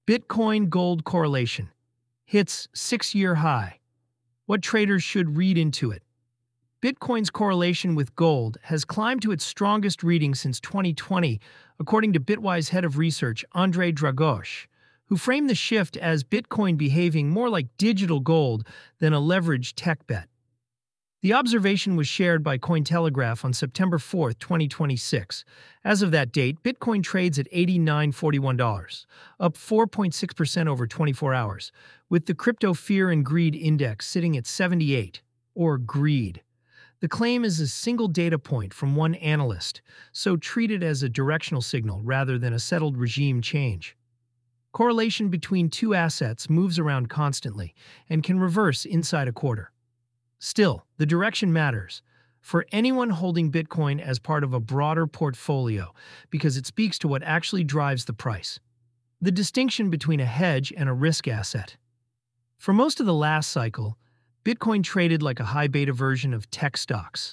Bitcoin gold correlation hits 6-year high. What traders should read into it? Bitcoin's correlation with gold has climbed to its strongest reading since 2020, according to Bitwise head of research Andrei Dragosh, who framed the shift as Bitcoin behaving more like digital gold than a leveraged tech bet. The observation was shared by Cointelegraph on September 4, 2026. As of that date, Bitcoin trades at $89.41, up 4.6% over 24 hours, with the Crypto Fear and Greed Index sitting at 78, or greed. The claim is a single data point from one analyst, so treat it as a directional signal rather than a settled regime change. Correlation between two assets moves around constantly and can reverse inside a quarter. Still, the direction matters for anyone holding Bitcoin as part of a broader portfolio because it speaks to what actually drives the price. The distinction between a hedge and a risk asset. For most of the last cycle, Bitcoin traded like a high-beta version of tech stocks.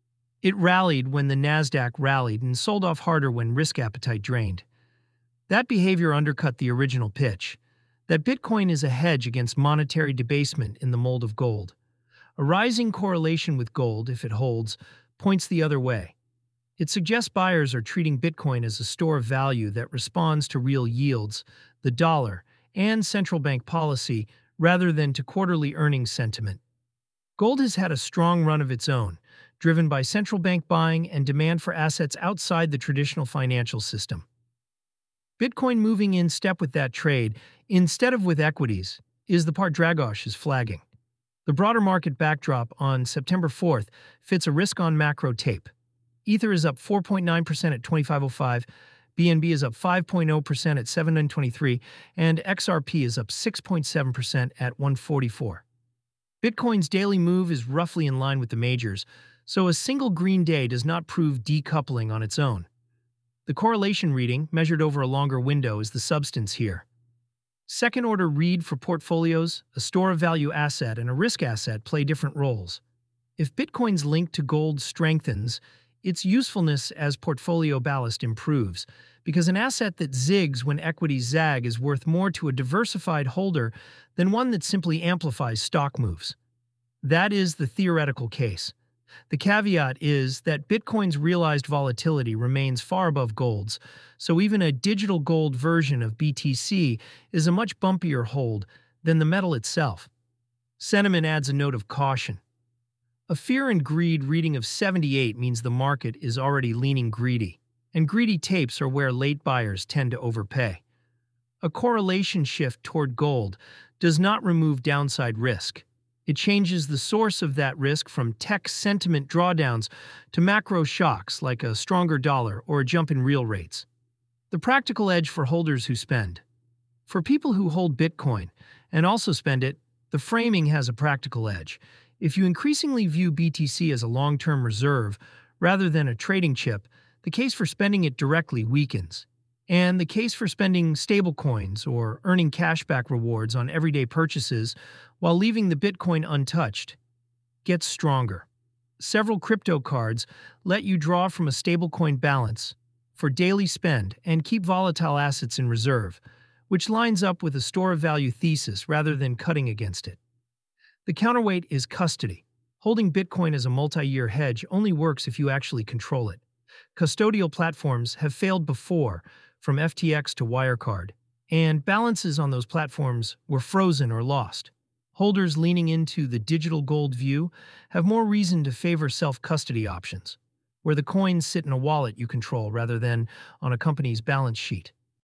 It rallied when the Nasdaq rallied and sold off harder when risk appetite drained. That behavior undercut the original pitch, that Bitcoin is a hedge against monetary debasement in the mold of gold. A rising correlation with gold, if it holds, points the other way. It suggests buyers are treating Bitcoin as a store of value that responds to real yields, the dollar, and central bank policy rather than to quarterly earnings sentiment. Gold has had a strong run of its own, driven by central bank buying and demand for assets outside the traditional financial system. Bitcoin moving in step with that trade, instead of with equities, is the part Dragosh is flagging. The broader market backdrop on September 4th fits a risk-on macro tape. Ether is up 4.9% at 2505, BNB is up 5.0% at 7923, and XRP is up 6.7% at 144. Bitcoin's daily move is roughly in line with the majors, so a single green day does not prove decoupling on its own. The correlation reading, measured over a longer window, is the substance here. Second-order read for portfolios, a store of value asset, and a risk asset play different roles. If Bitcoin's link to gold strengthens, its usefulness as portfolio ballast improves, because an asset that zigs when equities zag is worth more to a diversified holder than one that simply amplifies stock moves. That is the theoretical case. The caveat is that Bitcoin's realized volatility remains far above gold's, so even a digital gold version of BTC is a much bumpier hold than the metal itself. Sentiment adds a note of caution. A fear and greed reading of 78 means the market is already leaning greedy, and greedy tapes are where late buyers tend to overpay. A correlation shift toward gold does not remove downside risk. It changes the source of that risk from tech sentiment drawdowns to macro shocks like a stronger dollar or a jump in real rates. The practical edge for holders who spend. For people who hold Bitcoin and also spend it, the framing has a practical edge. If you increasingly view BTC as a long-term reserve rather than a trading chip, the case for spending it directly weakens. And the case for spending stablecoins or earning cashback rewards on everyday purchases while leaving the Bitcoin untouched gets stronger. Several crypto cards let you draw from a stablecoin balance for daily spend and keep volatile assets in reserve, which lines up with a store of value thesis rather than cutting against it. The counterweight is custody. Holding Bitcoin as a multi-year hedge only works if you actually control it. Custodial platforms have failed before, from FTX to Wirecard, and balances on those platforms were frozen or lost. Holders leaning into the digital gold view have more reason to favor self-custody options, where the coins sit in a wallet you control rather than on a company's balance sheet.